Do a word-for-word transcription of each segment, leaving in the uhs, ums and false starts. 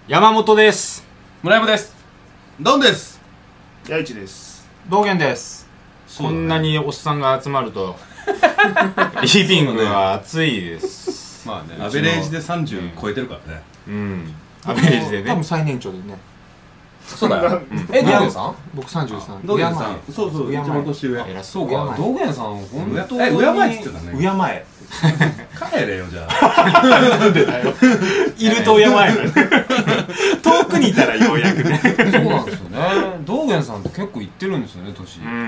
山本です。 村山です。 ドンです。 八一です。 道元です。こんなにおっさんが集まるとリビングは暑いです。 まあね、アベレージでさんじゅう超えてるからね。 うん、アベレージでね。 多分最年長でね。 そうだよ。え、道元さん？ 僕さんじゅうさん。 道元さん。そうそう、一番年上。 偉そうか。道元さん本当に。 え、敬えって言ってたね。 敬え。 帰れよじゃあ。 なんでだよ。いると敬え。遠くにいたらようやくね。 そうなんですよね。道元さんって結構いってるんですよね、年。 うん。 うん。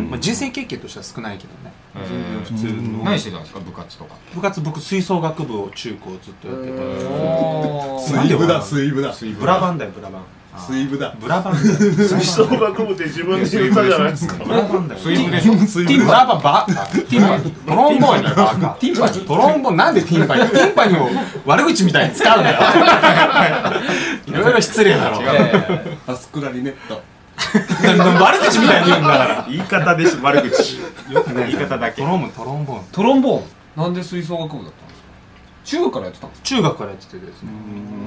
まあ人生経験としては少ないけどね。 全然普通の。何してたんですか、部活とか。 部活僕吹奏楽部を中高ずっとやってた。 水部だ水部だ。 ブラバンだよブラバン。 水部だ。 ブラバンだよ。 吹奏楽部って自分で言ったじゃないですか。 ブラバンだよ。 水部でしょ。 水部。 ブラバンバティンパニトロンボーンやバカ。ティンパニトロンボーンなんでティンパニティンパニを悪口みたいに使うんだよ。いろいろ失礼だろ。 アスクラリネット。 悪口みたいに言うんだから。 言い方でしょ、悪口。よくない言い方だけ。 トロンボーントロンボーン。 トロンボーン。なんで吹奏楽部だったんですか？中学からやってたんですか？ 中学からやっててですね。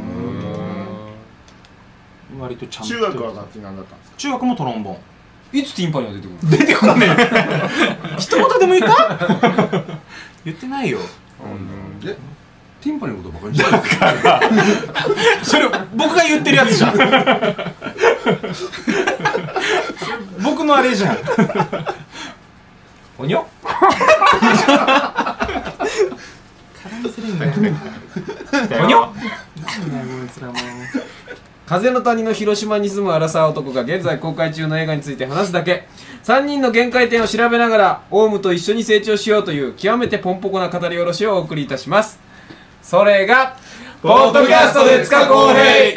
割とちゃんと。 中学は楽器なんだったんですか？ 中学もトロンボーン。 いつティンパニが出てくるの？ 出てこねえ。一言でも言った言ってないよ。 え、ティンパニのことバカにしてる？ それ僕が言ってるやつじゃん。僕のあれじゃん。 おにょ？ 絡みするんだよ。 おにょ？ 風風の谷の広島に住むアラサー男が現在公開中の映画について話すだけ。さんにんの限界点を調べながらオウムと一緒に成長しようという極めてポンポコな語り下ろしをお送りいたします。それがポッドキャストで塚公平。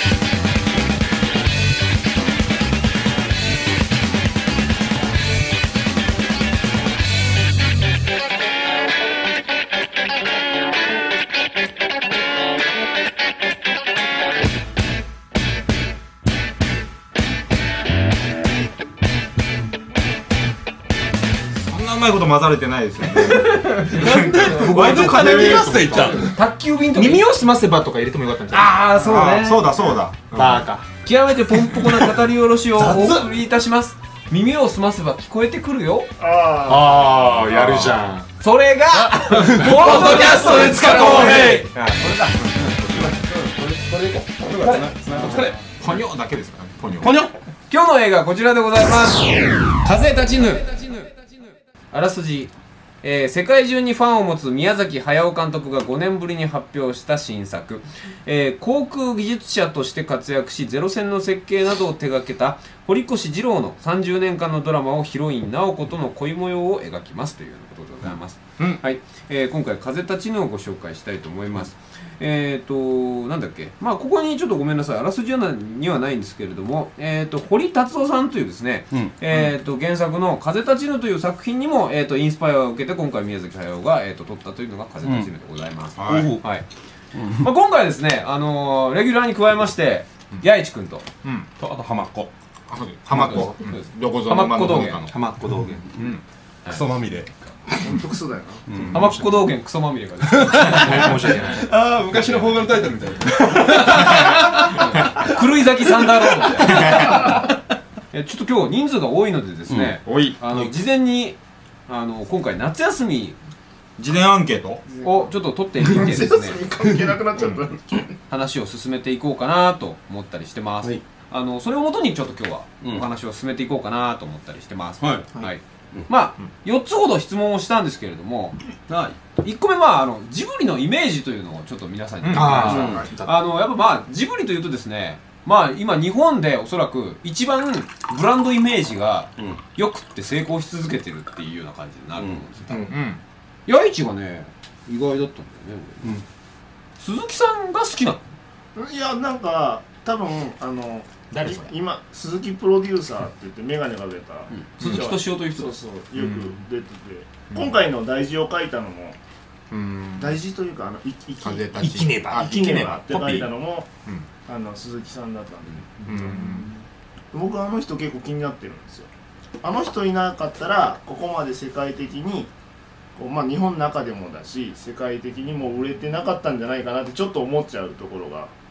うまいこと混ざれてないですよね。 割と金木合戦いった。 宅急便とか耳をすませばとか入れてもよかったんじゃない？ ああそうね。 そうだそうだ。 バカ。 極めてポンポコな語り下ろしをお送りいたします。耳をすませば聞こえてくるよ。 あああやるじゃん。 それがポッドキャストで塚公平。 あ、これだ。 これこれか。 これポニョだけですかね。ポニョ。 ポニョ。 今日の映画はこちらでございます。風立ちぬ。あらすじ、えー、世界中にファンを持つ宮崎駿監督がごねんぶりに発表した新作、えー、航空技術者として活躍しゼロ戦の設計などを手掛けた堀越二郎のさんじゅうねんかんのドラマをヒロイン直子との恋模様を描きますということでございます、 うんはい、えー、今回風立ちぬをご紹介したいと思います。えーとなんだっけ、まあここにちょっとごめんなさい、あらすじにはないんですけれども、えーと堀達夫さんというですね、うん、えーと原作の風立ちぬという作品にも、えーとインスパイアを受けて今回宮崎駿が、えーと撮ったというのが風立ちぬでございます、うん、はい、はい、まあ、今回ですね、あのー、レギュラーに加えまして八一君と、 うん、 とあと浜っ子浜っ子どこぞの浜っ子道元浜っ子道元、うん、 クソまみれ。 本当クソだよな。 浜っ子道元クソまみれがです申し訳ない。 ああ昔の邦画のタイトルみたいな。 狂い咲きサンダーロードみたいな。えちょっと今日人数が多いのでですね、 うん、多いあの事前にあの今回夏休み事前アンケートをちょっと取ってみてですね関係なくなっちゃった。 話を進めていこうかなと思ったりしてます、はい、あのそれをもとにちょっと今日はお話を進めていこうかなと思ったりしてます、 はい、 はい、まあ、うん、よっつほど質問をしたんですけれども、 はい、 いっこめ、まあ、あのジブリのイメージというのをちょっと皆さんに聞いてみました。あのやっぱまあジブリというとですね、まあ今日本でおそらく一番ブランドイメージがよくって成功し続けてるっていうような感じになると思うんですよ、うんうん、八一がね意外だったんだよね、うん、鈴木さんが好きなの？ いやなんか多分あの誰それ？ 今鈴木プロデューサーって言って眼鏡かけた、 うん、鈴木敏夫という人。 そうそうよく出てて、うん、今回の大事を書いたのも、うん、大事というかあのいき生きねば生きねばって書いたのも、うん、あの鈴木さんだったんで、うんうん、僕はあの人結構気になってるんですよ。あの人いなかったらここまで世界的にこう、まあ、日本の中でもだし世界的にも売れてなかったんじゃないかなってちょっと思っちゃうところが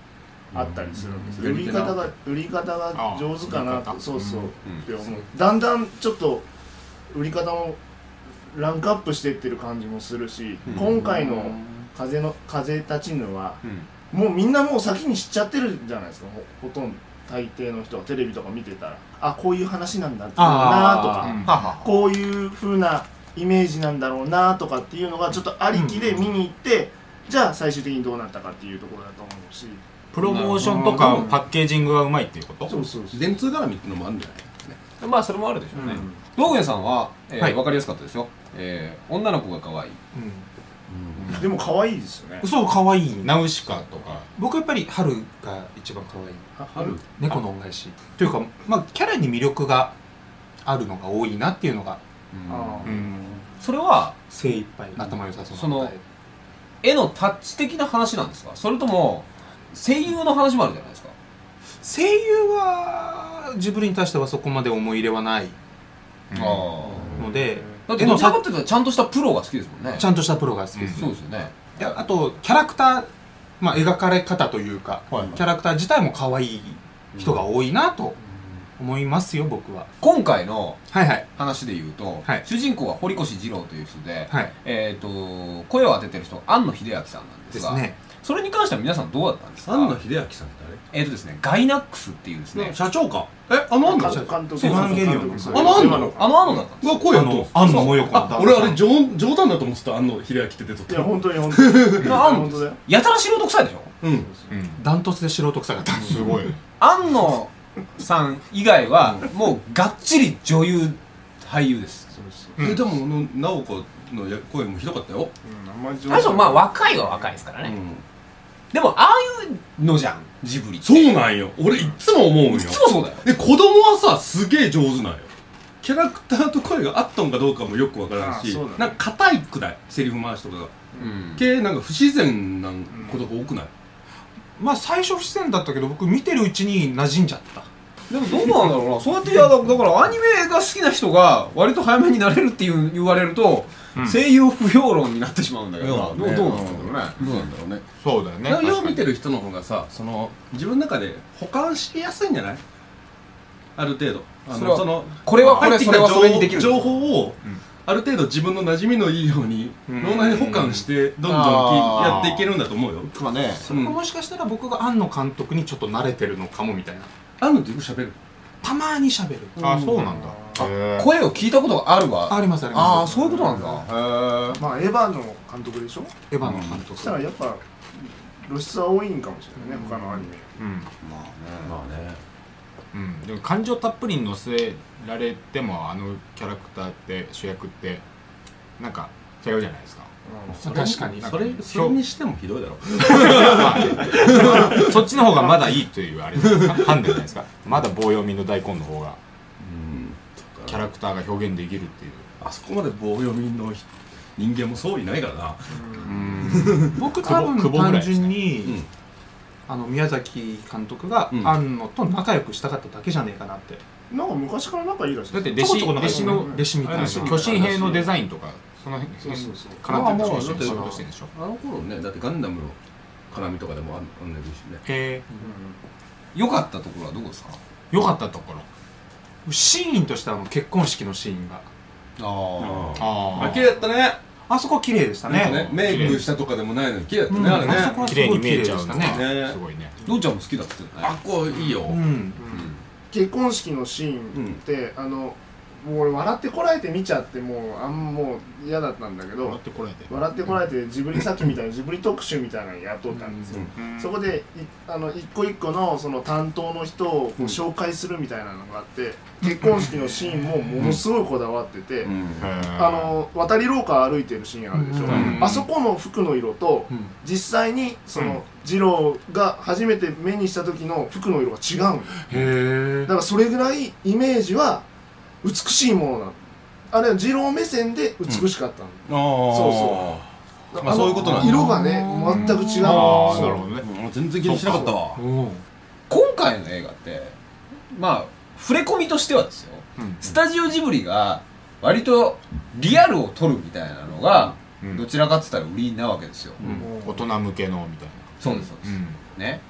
あったりするんですよ、 うん売り方が売り方が上手かなと、 あそうそう、 うんって思う。だんだんちょっと売り方もランクアップしていってる感じもするし、 うん今回の風の風立ちぬはうんもうみんなもう先に知っちゃってるじゃないですか。ほ, ほとんど大抵の人がテレビとか見てたら、あこういう話なんだろうなとか、 うんははこういう風なイメージなんだろうなとかっていうのがちょっとありきで見に行って、じゃあ最終的にどうなったかっていうところだと思うし、 プロモーションとかパッケージングがうまいっていうこと？ そうそうそう。 電通絡みってのもあるんじゃないですね。 まあそれもあるでしょうね。 うん道元さんは、えーはい分かりやすかったですよ。えー女の子が可愛い。 でも可愛いですよね。 そう可愛いナウシカとか。 僕やっぱり春が一番可愛い春猫の恩返しというか、まあキャラに魅力があるのが多いなっていうのがあーうん。 それは精一杯頭良さそうなその答え絵のタッチ的な話なんですか？それとも声優の話もあるじゃないですか。 声優はジブリに対してはそこまで思い入れはないうんので、 だってどちらかっていうとちゃんとしたプロが好きですもんね。 ちゃんとしたプロが好きです、 そうですよね。 いやあとキャラクター、まあ、描かれ方というか、 はいキャラクター自体も可愛い人が多いなと思いますよ僕は。 今回のはいはい話で言うと、 はい主人公は堀越二郎という人で、 はいえー、と声を当ててる人庵野秀明さんなんでが、 ですすね。 それに関しては皆さんどうだったんですか？ 庵野秀明さんってえーとですね、ガイナックスっていうですね、 社長か。え、あの庵野監督そうエヴァンゲリオンの監督あの庵野あの庵野だったんですよ。 が声やっとあの庵野もよこあ、俺あれ冗冗談だと思ってた。庵野秀明って出とった。 いや本当に本当にあ本当だよ。 やたら素人臭いでしょ？ うん。 うん。 ダントツで素人臭かった。 すごい。 庵野さん以外はもうがっちり女優俳優です。 うんえ、でもあの直子のや声もひどかったよ。 うん、あんまり上手最初まあ若いは若いですからね。 うん。 でもああいうのじゃん、ジブリって。 そうなんよ。俺いっつも思うんよ。 いつもそうだよ。 で、子供はさ、すげえ上手なんよ。キャラクターと声が合っとんかどうかもよくわからんし、 あそうだねなんか硬いくないセリフ回しとかが。 うん系なんか不自然なことが多くない、 まあ最初不自然だったけど僕見てるうちに馴染んじゃった。 でもどうなんだろうな、そうやっていやだだからアニメが好きな人が割と早めになれるっていう言われると、 うん声優不評論になってしまうんだけどな、 そうだねどうどうなんだろうね。 どうなんだろうね。 そうだよね。 よう確かに見てる人の方がさ、その自分の中で保管しやすいんじゃない？ある程度。あそれはのそのこれはこれ入ってきたそれはそれにできる情報を、 うんある程度自分の馴染みのいいようにうん脳内保管してどんどんきあーやっていけるんだと思うよ。 まあね、 うんもしかしたら僕が庵野監督にちょっと慣れてるのかもみたいな。 あのってよく喋る。 たまに喋る。 あ、そうなんだ。 あへー声を聞いたことがあるわ。 ありますあります。 ああ、そういうことなんだ。へえ。 まあエヴァの監督でしょ。 エヴァの監督。 そしたらやっぱ露出は多いんかもしれないね、他のアニメ。 うん。 まあね。 まあね。 うん。でも感情たっぷりに乗せられても、あのキャラクターって主役ってなんか違うじゃないですか。 確かに。 それそれにしてもひどいだろ。 まあそっちの方がまだいいというあれじゃないですか。判断じゃないですか。まだ棒読みの大根の方がうん。 キャラクターが表現できるっていう。 あそこまで棒読みの人間もそういないからな。 うん。 僕久保多分久保ぐらい単ですね純に、 うん。 あの宮崎監督がうん庵野と仲良くしたかっただけじゃねえかなって。 なんか昔から仲いいらしいですだって弟子ちょこちょこ仲良く弟子の弟子みたいな。 あれでしょ巨神兵のデザインとかその辺そうそうそう絡んでるでしょ。 まあまあだって仕事してるでしょ。 あの頃ね、だってガンダムの絡みとかでもあんあんねるしね。 へ良かったところはどこですか？ 良かったところ。 え。シーンとしてはあの結婚式のシーンが。 あああ、綺麗だったね。 あそこ綺麗でしたね。 なんかね、メイクしたとかでもないのに綺麗だったね、あれね。 あそこは綺麗に見えちゃうのすごい綺麗でがねすごいね。 どうちゃんも好きだって言ってたあね。 っこいいよ。 うん。 結婚式のシーンって、あのもう俺笑ってこられて見ちゃってもうあんもう嫌だったんだけど、 笑ってこられて。 笑ってこられてジブリさっきみたいなジブリ特集みたいなのやっとったんですよ、 うんそこでいあの一個一個のその担当の人をこう紹介するみたいなのがあって、結婚式のシーンもものすごいこだわってて、 うん。 あの渡り廊下歩いてるシーンあるでしょ、 うんあそこの服の色とうん実際にその、 うん二郎が初めて目にした時の服の色が違うんよへえだ。からそれぐらいイメージは美しいものなの。あれは二郎目線で美しかったの、 ああ。 そうそうまあそういうことなんだ色がね全く違うあの。 あ、なるほどね。 もう全然気にしなかったわ。 うん。 今回の映画ってまあ触れ込みとしてはですよ、 うんスタジオジブリが割とリアルを撮るみたいなのが、 うんどちらかって言ったら売りなわけですよ、 大人向けのみたいな。 そうですそうです、 うんね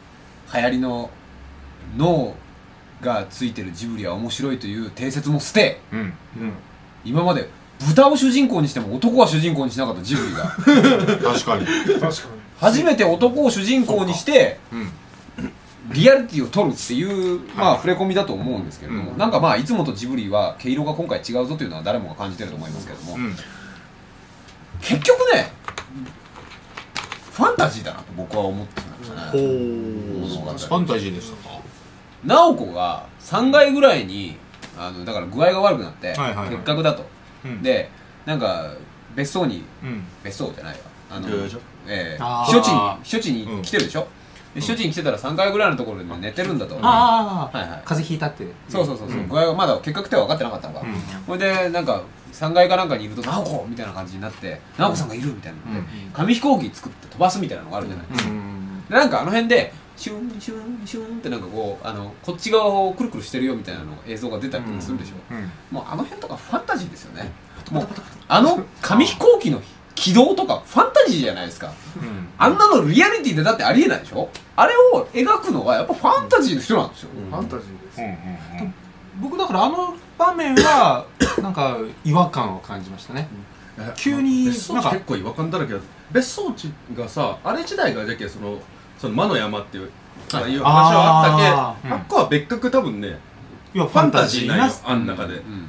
流行りの脳がついてるジブリは面白いという定説も捨て、 うんうん今まで豚を主人公にしても男は主人公にしなかったジブリが確かに確かに初めて男を主人公にしてうんリアリティを取るっていう、まあ、触れ込みだと思うんですけれども、 うんなんかまあいつもとジブリは毛色が今回違うぞというのは誰もが感じてると思いますけれども、 うん結局ねファンタジーだなと僕は思ってしまいましたね。物語ファンタジーでしたか。 直子がさんがいぐらいにあのだから具合が悪くなってはいはいはい結核だと、 うんでなんか別荘にうん別荘じゃないわあの、 療養所えーあー避暑地に避暑地に来てるでしょ、で避暑地に来てたらさんがいぐらいのところで寝てるんだと、 ああ、 はいはい風邪ひいたって。 そうそうそうそう、 うん具合がまだ結核って分かってなかったのか、 うんそれでなんかさんがいかなんかにいると直子みたいな感じになって直子さんがいるみたいなので、紙飛行機作って飛ばすみたいなのがあるじゃないですか、 うんでなんかあの辺でシュンシュンシュンってなんかこうあのこっち側をくるくるしてるよみたいなの映像が出たりとかするでしょ、 うんもうあの辺とかファンタジーですよね。もうあの紙飛行機の軌道とかファンタジーじゃないですか。 うんあんなのリアリティでだってありえないでしょ。あれを描くのはやっぱファンタジーの人なんですよ。 ファンタジーです、 うんうん僕だからあの場面はなんか違和感を感じましたね。急に別荘なんか地結構違和感だらけだ別荘地がさあれ時代がじゃけそのその魔の山っていうはいいう話はあったけあーあっこは別格多分ねいやファンタジーなんよなあん中でうんうん。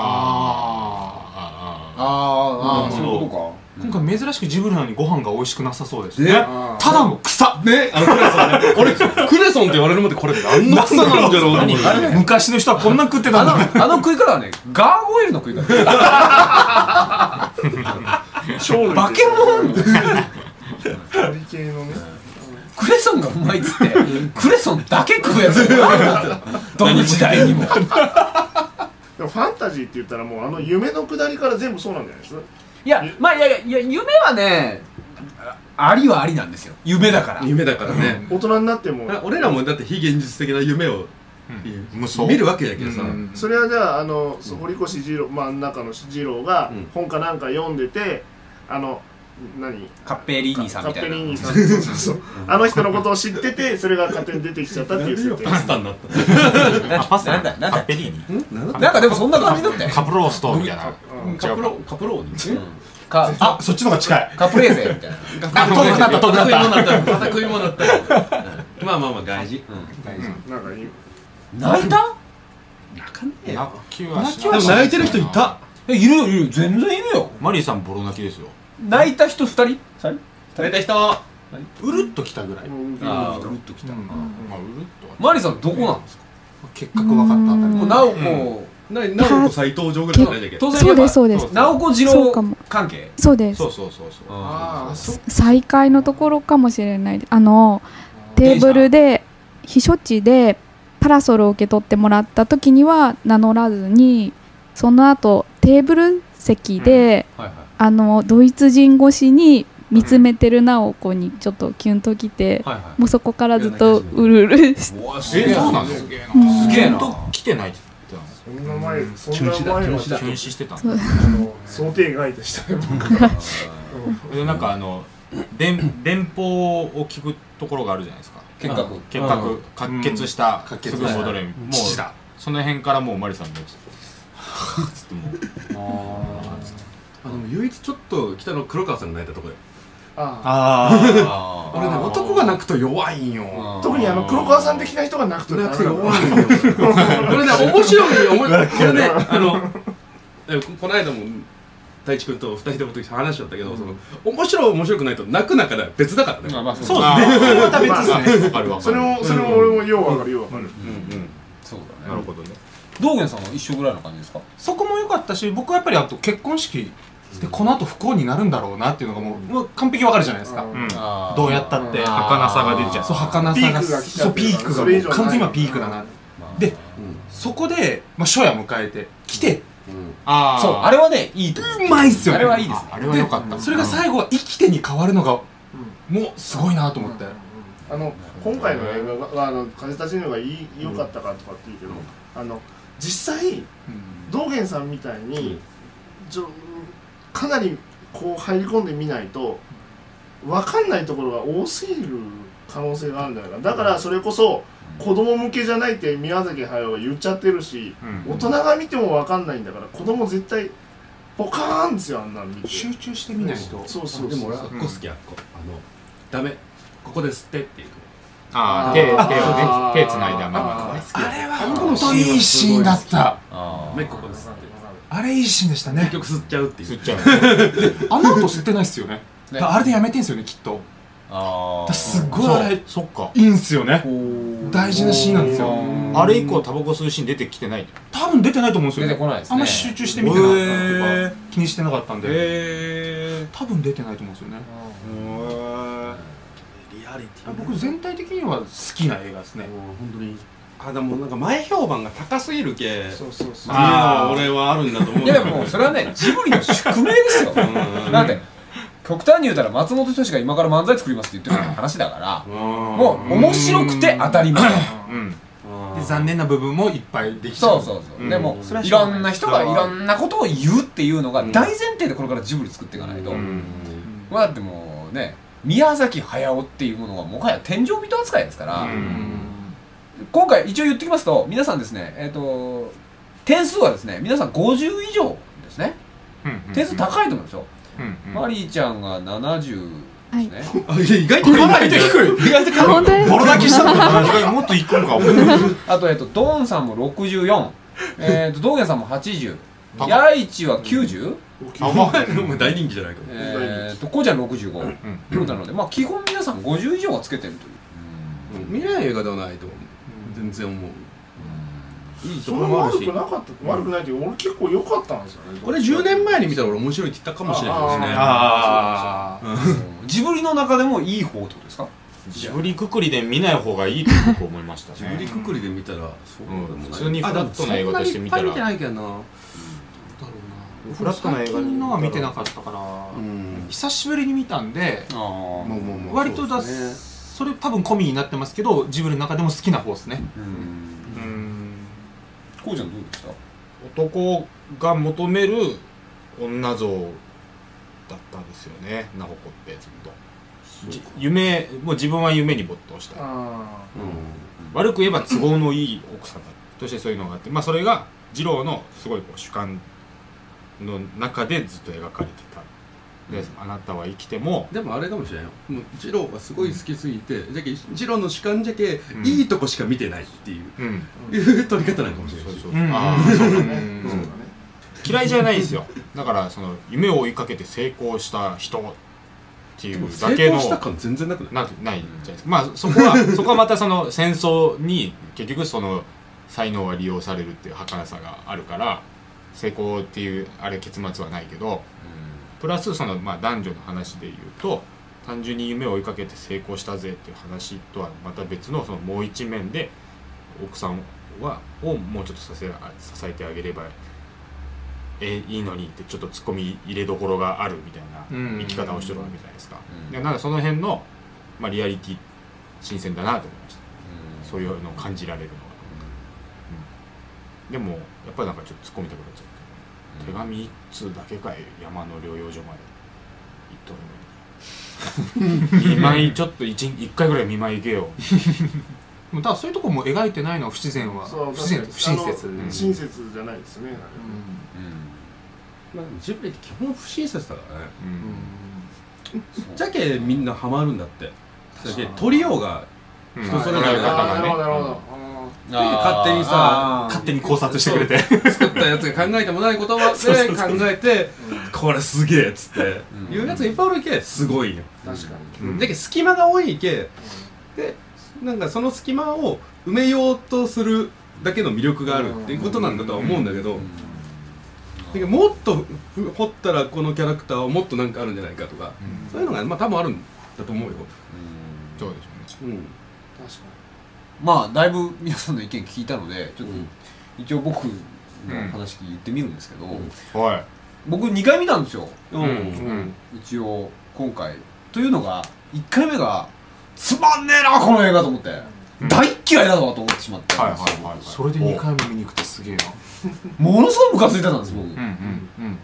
あーああーあー、 うんそういうことか。 今回珍しくジブリなのにご飯が美味しくなさそうですねね。 あーただの草。 ねあのクレソンね俺クレソンって言われるまでこれ何の草なんだろうと思ってあれね昔の人はこんな食ってたあんだ。 のあの食い方はねガーゴイルの食い方。 超バケモン。 鳥系のねクレソンがうまいっつってクレソンだけ食うやつ。どの時代にも。 でもファンタジーって言ったらもうあの夢のくだりから全部そうなんじゃないですかいやまあいやいやいや夢はねあありはありなんですよ。夢だから。 夢だからね大人になっても俺らもだって非現実的な夢を無双見るわけやけどさうんそれはじゃああのそう堀越二郎真ん中の二郎がうん本かなんか読んでてあの何カッペリーニさんみたいな。 カッペリーニさんそうそうそうあの人のことを知っててそれが勝手に出てきちゃったっていう設定パスタになったあパスタなんだなんだカッペリーニ。 なんだなんかでもそんな感じだったよ。 カプローストみたいなうんカプロカプローニかあそっちの方が近い。 カプレーゼみたいな。 あ遠くなった遠くなった。 また食い物だったまあまあまあ大事なんかいい泣いた？ 泣かねえよ泣きはしでも泣いてる人いたえいるよいるよ全然いるよ。 マリーさんボロ泣きですよ。 泣いた人二人？三人？ 泣いた人うるっときたぐらい。 もうああううるっときた。 まあうるっとはマリさんどこなんですか？ 結核分かったあたり。 もう直子ななおこ斎藤城ぐらいじゃないんだっけ当然そうですそうです直子次郎そうかも関係。 そうですそうそうそうそうああそ再会のところかもしれないです。あのテーブルで避暑地でパラソルを受け取ってもらった時には名乗らずにその後テーブル席で、 はいはいあのドイツ人越しに見つめてる直子にちょっとキュンときて、 はいはい。 もうそこからずっとうるうるしうわすげええそうなのすすげえなうんげえな。 と来てないって言ってそんな前そ中止んな前はだ中止だたの禁止してたのそうあの想定外でしたね僕でなんかあの電電報を聞くところがあるじゃないですか結核。 結核滑血した滑血すぐ戻れもう父だ。 その辺からもうマリさんのつってもうあの唯一ちょっと北の黒川さんが泣いたとこよあああ俺ね男が泣くと弱いんよあ特にあの黒川さん的な人が泣くと泣くとダメ弱いんよこれね面白いよこれねあのえここの間も太一君と二人で話しちゃったけど、その面白い面白くないと泣く中では別だからね、 まあまあそうですね。また別ですね。 わかるわかるそれもそれも俺もようわかるようわかるうんうんそうだね。 なるほどね道元さんは一緒ぐらいの感じですか？ そこも良かったし、僕はやっぱりあと結婚式でこの後不幸になるんだろうなっていうのがもうもう完璧わかるじゃないですか。 うんあーどうやったってうん儚さが出ちゃう。そう儚さがピークが来ちゃそうってるからピークがそれ以上ないもう完全に今ピークだな。 まあでそこでまあ初夜迎えて来てあそうあれはねいいと思う。 うまいっすよね。 あれはいいですね。 あれは良かったそれが最後は生きてに変わるのがもうすごいなと思って。 あの今回の映画があの風立ちぬがいい良かったかとかって言うけど、あの実際道元さんみたいにちょかなりこう入り込んでみないと分かんないところが多すぎる可能性があるんじゃないか。だからそれこそ子供向けじゃないって宮崎駿が言っちゃってるし、 うん大人が見ても分かんないんだから子供絶対ポカーンですよ、あんなん見て。 集中してみないと。 そうそうそう。 でも俺はあっこ好きやっこあのダメここで吸ってっていうとこああ手手をねあー手つないだままのねあれは本当にいいシーンだった。 あめっここで吸ってあれいいシーンでしたね結。局吸っちゃうっていう吸っちゃうあの後吸ってないっすよね。 ねだからあれでやめてんすよねきっと。 あだからすっごいあれそっかいいんすよね。大事なシーンなんですよ。 あれ以降タバコ吸うシーン出てきてない多分出てないと思うんですよね。 出てこないですねあんま集中して見てなかったとへかー気にしてなかったんで、 へ多分出てないと思うんですよね。 リアリティ僕全体的には好きな映画ですね。 本当にあでもなんか前評判が高すぎるけそうそうそう。 ああ俺はあるんだと思ういやでもそれはねジブリの宿命ですよ。だって極端に言うたら松本人志が今から漫才作りますって言ってる話だからもう面白くて当たり前。 うんで残念な部分もいっぱいできちゃ。 そううそうそう、 うんでもそれはいしいょうがないろんな人がいろんなことを言うっていうのが大前提でこれからジブリ作っていかないと、 うんまあだってもうね宮崎駿っていうものがもはや天井人扱いですから、 うん今回一応言ってきますと皆さんですねえっ、と点数はですね皆さんごじゅう以上ですね。点数高いと思いますよ。マリーちゃんがななじゅうですね、 あいや意外とかなり低い意外とあ本当ですボロ泣きしたのかな。 もっといくんかあとえっ、とドーンさんもろくじゅうよん、えっと道元さんもはちじゅう、 高いヤイチはきゅうじゅう、 お前お前大人気じゃないかえっとこうちゃんろくじゅうごということなので、まあ基本皆さんごじゅう以上はつけてるという。 見ない映画ではないと思う全然思ういいとそんなころもあるし悪くなかった悪くないっていう俺結構良かったんですよね。 俺じゅうねんまえに見たら俺面白いって言ったかもしれないですねああ。 ジブリの中でもいい方ってことですか？ ジブリくくりで見ない方がいいと僕思いましたねジブリくくりで見たらそうでもない普通にフラットな映画として見たらあでもそんなにいっぱい見てないけどなフラットな映画最近のは見てなかったから、 うん久しぶりに見たんで、 あもうもうもう割とだそうですそれ多分込みになってますけどジブリの中でも好きな方ですね。 うんうんこうちゃんどうでした？ 男が求める女像だったんですよねナホコってずっとじ夢もう自分は夢に没頭したいあ悪く言えば都合のいい奥さんだとしてそういうのがあってまあそれが二郎のすごいこう主観の中でずっと描かれてたで、あなたは生きてもでもあれかもしれないよもう二郎がすごい好きすぎて、じゃけ二郎の主観じゃけ、 うんいいとこしか見てないっていう、 うんいう撮り方なのかもしれないしそうそううんあーそうだねあそうだね。 嫌いじゃないんですよだからその夢を追いかけて成功した人っていうだ成けの功した感全然なくないなないじゃないですかまあそこはそこはまたその戦争に結局その才能は利用されるっていう儚さがあるから成功っていうあれ結末はないけどプラスそのまあ男女の話で言うと単純に夢を追いかけて成功したぜっていう話とはまた別のそのもう一面で奥さんはをもうちょっとさせ支えてあげればえいいのにってちょっとツッコミ入れどころがあるみたいな生き方をしてるわけじゃないですか。 うんでなんかその辺の、まあ、リアリティ新鮮だなと思いました。そういうのを感じられるのが、うんでもやっぱりなんかちょっと突っ込みたくなっちゃって、手紙一通だけかい山の療養所まで行っとるのに見舞いちょっと 一, 一回ぐらい見舞い行けよだからそういうところも描いてないのは不自然はそう不自然不親切。 あの親切じゃないですね。 まあ、ジブリって基本不親切だからねうんじゃけみんなハマるんだってだけ撮りようがうん人それぞれ捉え方ああなるほどなるほど。 がね勝手にさ勝手に考察してくれて作ったやつが考えてもない言葉で考えてこれすげえっつって言うやつがいっぱいおるけすごいよ確かうんだけど隙間が多いけでなんかそに隙間を埋めようとするだけの魅力があるっていうことなんだとは思うんだけどだけどもっと掘ったらこのキャラクターはもっとなんかあるんじゃないかとかそういうのがまあ多分あるんだと思うよそうでしょうねうん確かまあだいぶ皆さんの意見聞いたのでちょっと一応僕の話言ってみるんですけど、 はい僕にかい見たんですようんうん一応今回というのがいっかいめがつまんねえなこの映画と思って、 うん大嫌いだわと思ってしまって、 はいはいはいはいそれでにかいめ見に行くってすげえな。 ものすごいムカついてたんです僕、 うんうんうん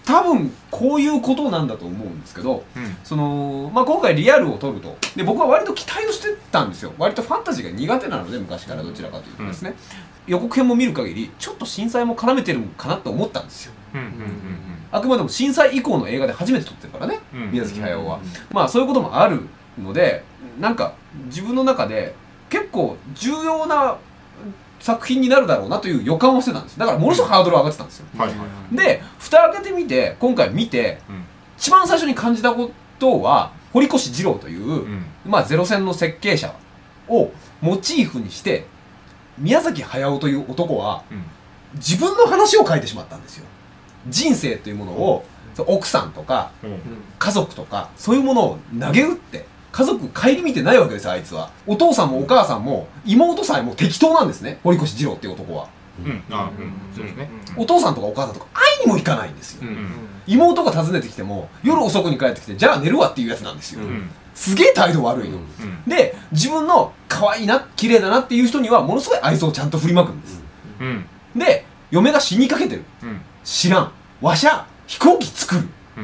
多分こういうことなんだと思うんですけど、 うんそのまあ、今回リアルを取るとで僕は割と期待をしてたんですよ。割とファンタジーが苦手なので昔からどちらかというとですね、うん、予告編も見る限りちょっと震災も絡めてるかなと思ったんですよ。 うんうんうんあくまでも震災以降の映画で初めて撮ってるからね、 うん、 宮崎駿は、まあそういうこともあるのでなんか自分の中で結構重要な作品になるだろうなという予感をしてたんです。だからものすごくハードル上がってたんですよ、 うんはいはい、 で蓋開けてみて今回見て、うん、一番最初に感じたことは堀越二郎という、うん、まあ、ゼロ戦の設計者をモチーフにして宮崎駿という男は、うん、自分の話を書いてしまったんですよ。人生というものを、うん、奥さんとか、うん、家族とかそういうものを投げ打って家族顧みてないわけですよ。あいつはお父さんもお母さんも妹さえも適当なんですね、堀越二郎っていう男は、うんあうん、そうですね、お父さんとかお母さんとか会いにも行かないんですよ、うん、妹が訪ねてきても夜遅くに帰ってきてじゃあ寝るわっていうやつなんですよ、うん、すげえ態度悪いの、うん、で自分の可愛いな綺麗だなっていう人にはものすごい愛想をちゃんと振りまくんです、うん、で嫁が死にかけてる、うん、知らんわしゃ飛行機作る、うん、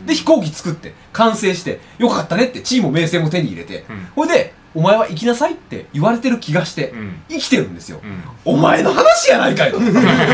で飛行機作って完成してよかったねって地位も名声も手に入れて、うん、ほいでお前は生きなさいって言われてる気がして、うん、生きてるんですよ、うん、お前の話やないかいと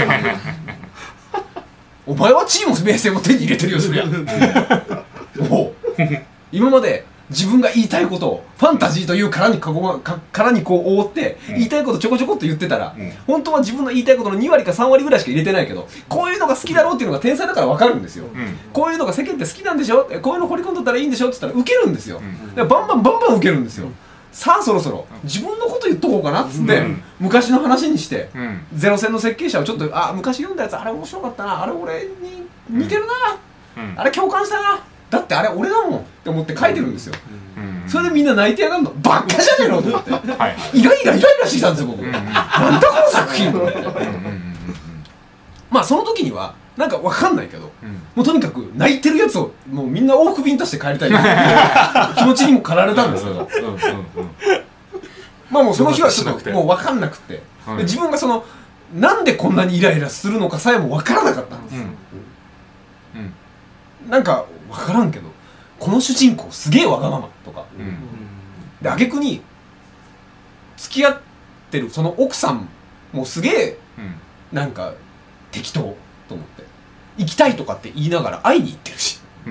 お前は地位も名声も手に入れてるよそりゃもう今まで自分が言いたいことをファンタジーという殻にかごまか殻にこう覆って、うん、言いたいことちょこちょこっと言ってたら、うん、本当は自分の言いたいことのにわりかさんわりぐらいしか入れてないけどこういうのが好きだろうっていうのが天才だから分かるんですよ、うん、こういうのが世間って好きなんでしょこういうの掘り込んどったらいいんでしょって言ったらウケるんですよ、うん、だからバンバンバンバンウケるんですよ、うん、さあそろそろ自分のこと言っとこうかなっつって、うん、昔の話にして、うん、ゼロ戦の設計者をちょっとあ昔読んだやつあれ面白かったなあれ俺に似てるな、うん、あれ共感したなだってあれ俺だもんって思って書いてるんですよ、うんうん、それでみんな泣いてやがるのバカじゃねえのと思ってはい、はい、イライライライラしてたんですよ僕、うんうん、なんだこの作品と思ってまあその時にはなんかわかんないけど、うん、もうとにかく泣いてるやつをもうみんな往復便足して帰りたい気持ちにも駆られたんですけどまあもうその日はちょっともうわかんなくて、はい、で自分がそのなんでこんなにイライラするのかさえもわからなかったんですよ、うんうん、なんかわからんけどこの主人公すげえわがままとか、うん、で挙句に付き合ってるその奥さんもすげえ、うん、なんか適当と思って行きたいとかって言いながら会いに行ってるし、うん、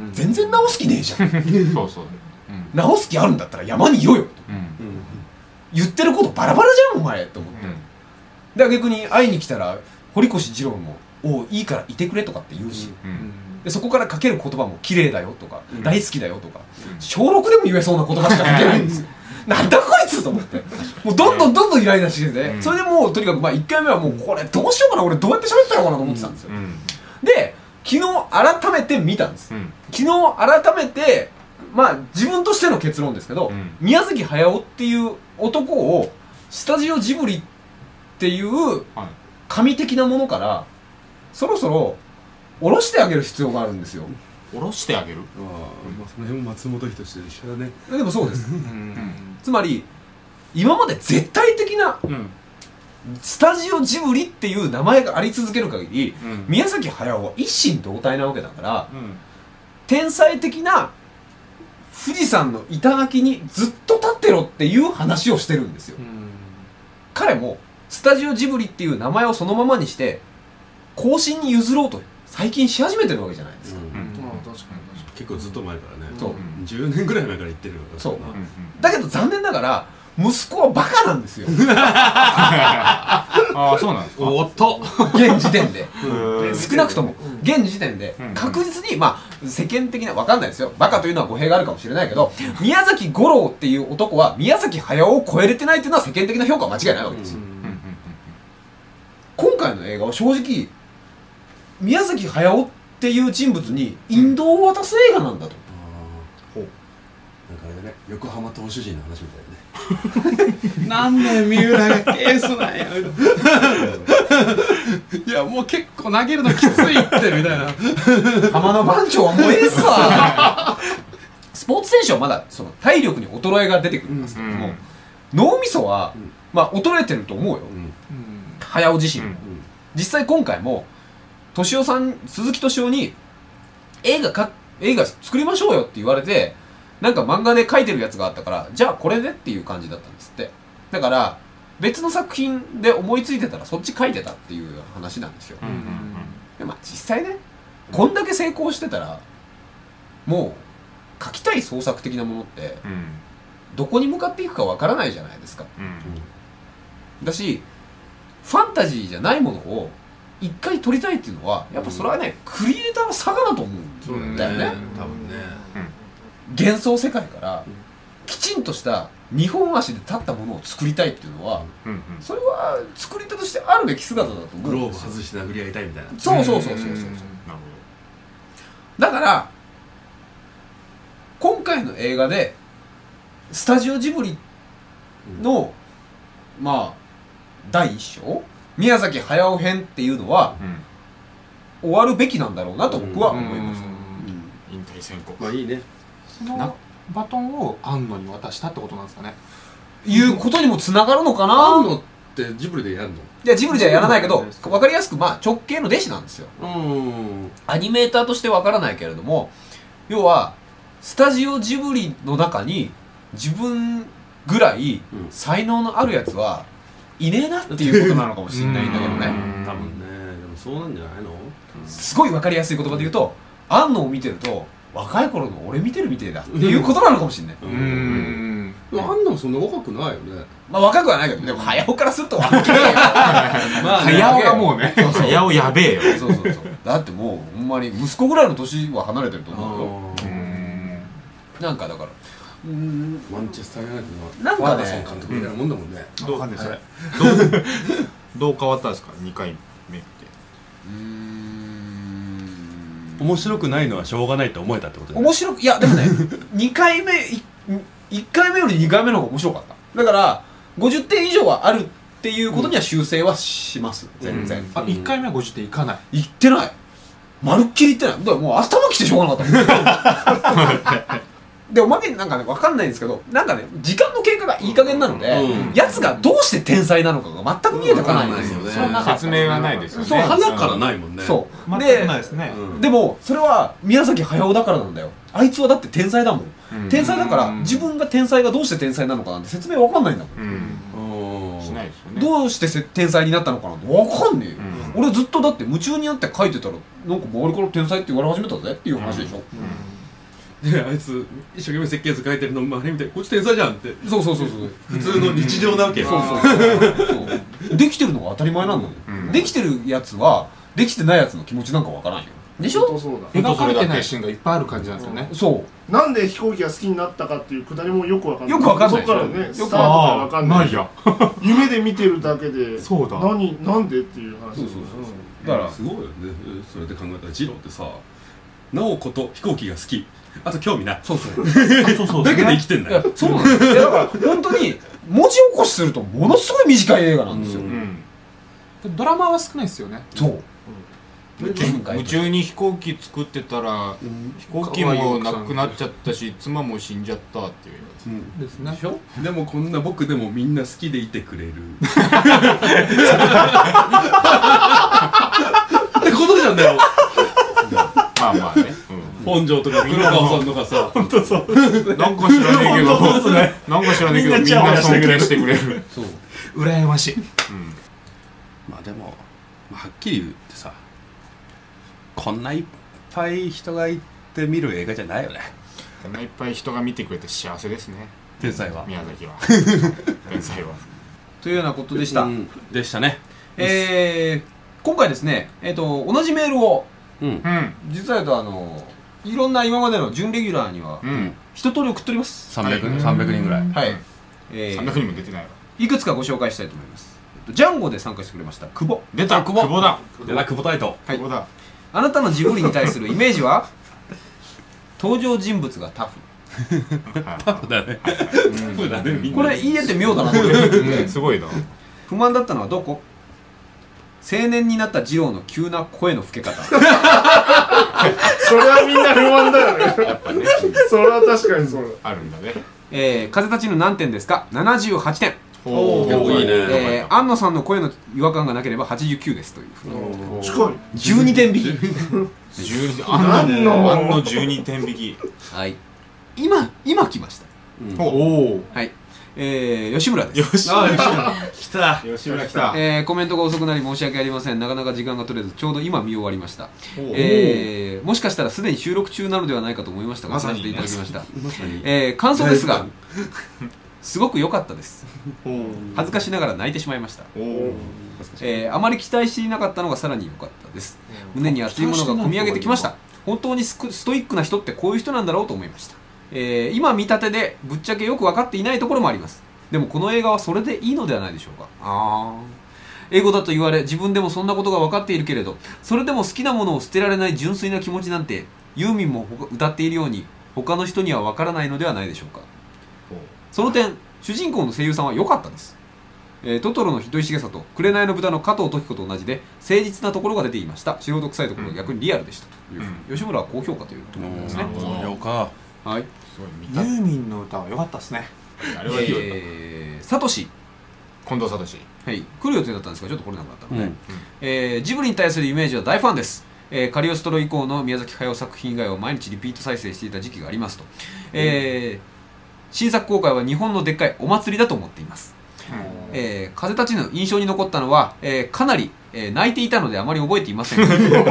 全然直す気ねえじゃんそうそう、うん、直す気あるんだったら山にいよよと、うん、言ってることバラバラじゃんお前と思って、うん、で挙句に会いに来たら堀越二郎もおいいからいてくれとかって言うし、うんでそこからかける言葉も綺麗だよとか、うん、大好きだよとか、うん、小ろくでも言えそうな言葉しかかけないんですよなんだこいつと思ってもうどんどんどんどんイライラしてて、うん、それでもうとにかくまあいっかいめはもうこれどうしようかな俺どうやって喋ったのかなと思ってたんですよ、うん、で昨日改めて見たんです、うん、昨日改めてまあ自分としての結論ですけど、うん、宮崎駿っていう男をスタジオジブリっていう神的なものからそろそろ下ろしてあげる必要があるんですよ。 下ろしてあげる？ ああ、まあその辺も松本人志と一緒だね。 でもそうです。うん、つまり今まで絶対的な、うん、スタジオジブリっていう名前があり続ける限り、うん、宮崎駿は一心同体なわけだから、うん、天才的な富士山の頂にずっと立ってろっていう話をしてるんですよ。うん、彼もスタジオジブリっていう名前をそのままにして後進に譲ろうと最近し始めてるわけじゃないですか、うんうん、確かに確かに結構ずっと前からねそう、 うん、じゅうねんぐらい前から言ってるからそう、うんうん、だけど残念ながら息子はバカなんですよああそうなんですかおっと現時点で少なくとも現時点で確実にまあ世間的な分かんないですよバカというのは語弊があるかもしれないけど宮崎吾郎っていう男は宮崎駿を超えれてないっていうのは世間的な評価は間違いないわけですよ、うんうんうんうん、今回の映画は正直宮崎駿っていう人物に引導を渡す映画なんだと、 うん、なんかあれね横浜投手陣の話みたいなねなんで三浦がケースなんやいやもう結構投げるのきついってみたいな浜の番長はもうええさスポーツ選手はまだその体力に衰えが出てくるんですけども、うん、脳みそは、うん、まあ衰えてると思うよ、うん、駿自身も、うん、実際今回も敏夫さん鈴木敏夫に映画か映画作りましょうよって言われてなんか漫画で描いてるやつがあったからじゃあこれでっていう感じだったんですって。だから別の作品で思いついてたらそっち描いてたっていう話なんですよ、 うんうんでまあ実際ねこんだけ成功してたらもう描きたい創作的なものってうんどこに向かっていくかわからないじゃないですか。 うんだしファンタジーじゃないものを一回撮りたいっていうのはやっぱそれはね、うん、クリエイターの差がだと思うんだよね。 多分ね、 幻想世界からきちんとした二本足で立ったものを作りたいっていうのは、 うんうんそれは作り手としてあるべき姿だと思グローブうんですよ。 外して殴り合いたいみたいな。 そうそうそうそうそうそう。 なるだから今回の映画でスタジオジブリの、うん、まあ第一章宮崎駿編っていうのは、うん、終わるべきなんだろうなと僕は思いました。 引退宣告。 まあいいね。 そのバトンを庵野に渡したってことなんですかね。 いうことにもつながるのかな。 庵野ってジブリでやるの？ いやジブリじゃやらないけど分かりやすくまあ直系の弟子なんですよ。 うんアニメーターとして分からないけれども要はスタジオジブリの中に自分ぐらい才能のあるやつはいねえなっていうことなのかもしれないんだけどね。 多分ね。でもそうなんじゃないの？ すごい分かりやすい言葉で言うと庵野を見てると若い頃の俺見てるみてえだっていうことなのかもしれない。 うん。でも庵野もそんな若くないよね。 まあ若くはないけどでも早尾からすると若いよ。 まあ早尾がもうね早尾やべえよ。 そうそうそう。だってもうほんまに息子ぐらいの年は離れてると思うよ。なんかだからうーんマンチェスターユナイテッドなんかねのワーダソン監督みたいなもんだもんね。 どうわかんないそれ。 どう変わったんですかにかいめってうーん面白くないのはしょうがないって思えたってことだよね。 面白くいやでもねにかいめいいっかいめよりにかいめの方が面白かった。だからごじゅってん以上はあるっていうことには修正はします全然。 うんあいっかいめはごじゅってんいかない。 言ってないまるっきり言ってない。だからもう頭きてしょうがなかったでおまけになんかね分かんないんですけどなんかね時間の経過がいい加減なので、 うんやつがどうして天才なのかが全く見えてこないんですよ。 うんわかんないよねそんな説明がないですよね。 そう花からないもんね。 そう全でくないですね。 うんでもそれは宮崎駿だからなんだよ。あいつはだって天才だもん。 うん天才だからうん自分が天才がどうして天才なのかなんて説明わかんないんだもん。 うんうんしないですよね。 どうしてせ天才になったのかなんてわかんねえよ。 うん俺ずっとだって夢中になって書いてたらなんか周りから天才って言われ始めたぜっていう話でしょ。 であいつ一生懸命設計図書いてるの周り見てこっち天才じゃんってそうそうそうそう。 普通の日常なわけよ。 そうそうそうそうできてるのが当たり前なんだよ、 うんできてるやつはできてないやつの気持ちなんかわからんよでしょ。 本当そうだ。 描かれてないシーンがいっぱいある感じなんですよね。 そなんで飛行機が好きになったかっていうくだりもよくわかんない。 よくわかんないそこからね、 よくスタートがわかんない。 ないや。 夢で見てるだけで、 そうだ。 何、なんでっていう話。 そうそうそうそううだからすごいよね。それで考えたらジローってさなおこと飛行機が好きあと興味ないそうそうそうそうだけで生きてんだいやよ。 そうなんですよ。いやだから本当に文字起こしするとものすごい短い映画なんですよ、 ううんドラマは少ないですよね。 そう夢中に飛行機作ってたら飛行機もなくなっちゃったし妻も死んじゃったっていううんですね。 でしょ。 でもこんな僕でもみんな好きでいてくれるってことじゃんだよ。 まあまあね、 本庄とか黒川さんとかさうん、なんか知らねえけどなんか知らねえけどみんな尊敬してくれる。 そう羨ましい。 まあでも、まあ、はっきり言ってさこんないっぱい人がいて見る映画じゃないよね。 こんないっぱい人が見てくれて幸せですね天才は宮崎は天才は。 というようなことでした、 うんでしたね。 えー今回ですね、えー、と同じメールをうんうん実は言うとあのいろんな今までの準レギュラーにはうん一通り送っております。 さんびゃくはいさんびゃくにんぐらい。 はい、えーさんびゃくにんも出てないわ。 いくつかご紹介したいと思います。えっとジャンゴで参加してくれました久保。 出た久保だでな久保タイト。 はい久保だ。 あなたのジブリに対するイメージは登場人物がタフ。 タフだね。タフだねみんな。 これ言い得て妙だなと思ってうんすごいな。 不満だったのはどこ？青年になった二郎の急な声の吹け方。 それはみんな不満だよね。 やっぱねそれは確かにそうだ。 あるんだね。 えー、風立ちぬ何点ですか？ななじゅうはちてん。 おーいいねえー、安野さんの声の違和感がなければはちじゅうきゅうですというふうに近い。 じゅうにてん引き。 じゅうあんのあんのじゅうにてん引き。 はい今今来ましたうんおお。 はいえー、吉村です吉あ村来た吉村来た。 えー、コメントが遅くなり申し訳ありません。なかなか時間が取れずちょうど今見終わりました。えー、もしかしたらすでに収録中なのではないかと思いましたが、 まさにさせていただきました。 まさにえー、感想ですがすごく良かったです。 おお。 恥ずかしながら泣いてしまいました。 おお。 えー、あまり期待していなかったのがさらに良かったです。胸に熱いものが込み上げてきました。本当にスクストイックな人ってこういう人なんだろうと思いました。えー、今見立てでぶっちゃけよく分かっていないところもあります。でもこの映画はそれでいいのではないでしょうか。あー英語だと言われ自分でもそんなことが分かっているけれど、それでも好きなものを捨てられない純粋な気持ちなんてユーミンも歌っているように他の人には分からないのではないでしょうか。その点主人公の声優さんは良かったです。えー、トトロの人石毛と紅の豚の加藤時子と同じで誠実なところが出ていました。素人臭いところが逆にリアルでしたという、うん、吉村は高評価というところですね。 了解。 はい。 ユーミンの歌は良かったですね。 あれはいいよ。 えー、サトシ近藤聡。 はい来る予定だったんですがちょっと来れなくなったので、 うんえー、ジブリに対するイメージは大ファンです。えー、カリオストロ以降の宮崎駿作品以外を毎日リピート再生していた時期がありますと、えー、新作公開は日本のでっかいお祭りだと思っています。えー、風立ちぬ印象に残ったのは、えー、かなり、えー、泣いていたのであまり覚えていません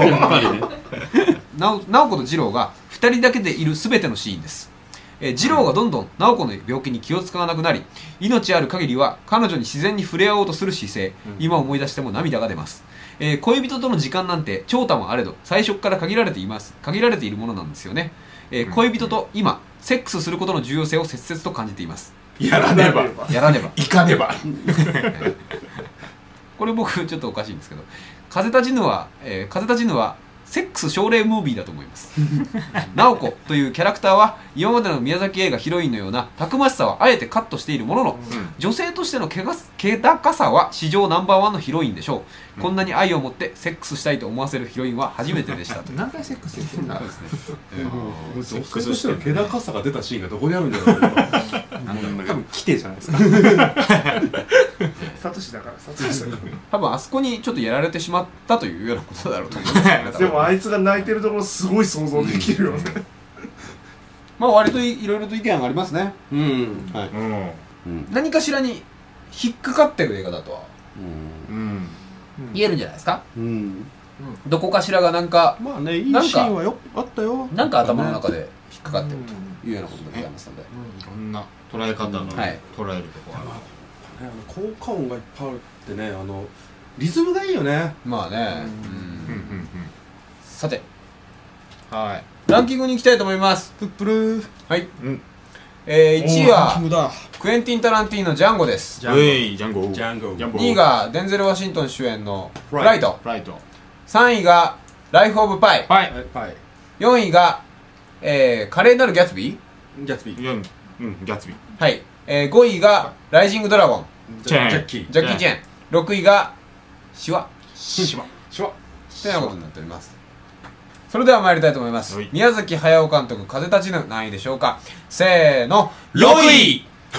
なお直子と二郎がふたりだけでいる全てのシーンです。えー、二郎がどんどん直子の病気に気を使わなくなり命ある限りは彼女に自然に触れ合おうとする姿勢、うん、今思い出しても涙が出ます。えー、恋人との時間なんて長短もあれど最初から限られています限られているものなんですよね。えー、恋人と今セックスすることの重要性を切々と感じています。 やらねばやらねば行かねばこれ僕ちょっとおかしいんですけど風立ちぬは、えー、風立ちぬはセックス奨励ムービーだと思います直子というキャラクターは今までの宮崎映画ヒロインのようなたくましさはあえてカットしているものの、うん、女性としての気が気高さは史上ナンバーワンのヒロインでしょう、うん、こんなに愛を持ってセックスしたいと思わせるヒロインは初めてでしたと何回セックスしてんだそうですね、 えー、セックスとしての気高さが出たシーンがどこにあるんだろうなんか多分規定じゃないですかサトシだからサトシだか多分あそこにちょっとやられてしまったというようなことだろうと思います、ね、 らでもあいつが泣いてるところすごい想像できるよね、うん、 まあ割と い, いろいろと意見がありますね。 うん、はい、 うん、 何かしらに引っかかってる映画だとは、 うんうん、 言えるんじゃないですか、 うん、 どこかしらがなんかまあねいいシーンはよあったよなんか頭の中で引っかかってるというようなことでございますので、 うん、いろんな捉え方が、 はい、 捉えるところある、 ね、あの効果音がいっぱいあるってねあのリズムがいいよね。 まあね、うんうんうんうん、さてはいランキングに行きたいと思います。 プップルーはい、 うん、 えー、いちいはだクエンティン・タランティーノジャンゴです。 ジャンゴジャンゴジャンゴジャンゴにいがデンゼル・ワシントン主演のフライト、 フライトさんいがライフ・オブ・パイ、 はいはいよんいが、えー、華麗なるギャツビー、 ギャツビーうんうんギャツビーはい、えー、ごいがライジング・ドラゴンチェーンジャッキージャッキー・チェン、ろくいがシワシワシュワというようなことになっております。それでは参りたいと思います。宮崎駿監督風立ちぬ何位でしょうか。せーのろくい。 お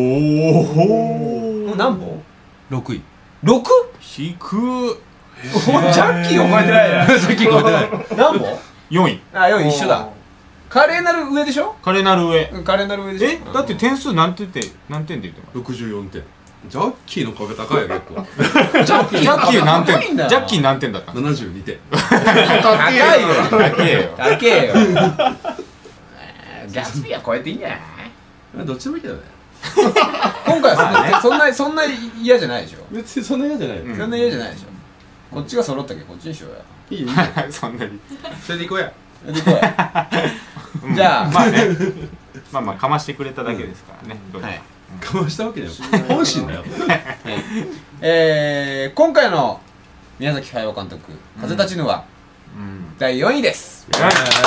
お何本 ?ろく 位 ろく? 低くジャッキーを超えてないやジャッキー超えてない何本よんいあ、よんい一緒だ。華麗なる上でしょ。 華麗なる上華麗なる上でしょ。 えだって点数何点で何点で言ってますろくじゅうよんてん。ジャッキーの壁高いよ結構ジャッキージャッキー何点高いんだよジャッキー何点だったのななじゅうにてん高いよ高えよ高えよギャツビーは超えていいんじゃないどっちでもいいけどね今回はそんなそんな嫌じゃないでしょ。 別にそんな嫌じゃないよ、 うんそんな嫌じゃないでしょ。こっちが揃ったけどこっちにしようや。 いいよいいよそんなにそれで行こうやでこうじゃあまあねまあまあかましてくれただけですからねはい我慢したわけだよ本心だよえー、今回の宮崎駿監督「風立ちぬ」はうんだいよんいです。 ト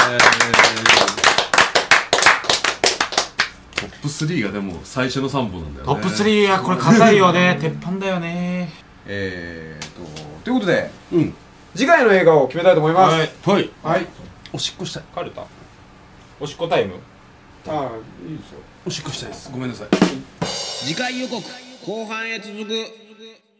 ップスリーがでも最初のさんぼんなんだよねトップスリーはこれ硬いよね鉄板だよねえーとということでうん次回の映画を決めたいと思います。 はいはいはい。 おしっこしたいカルタおしっこタイムああいいですよ。 おしっこしたいですごめんなさい次回予告後半へ続く。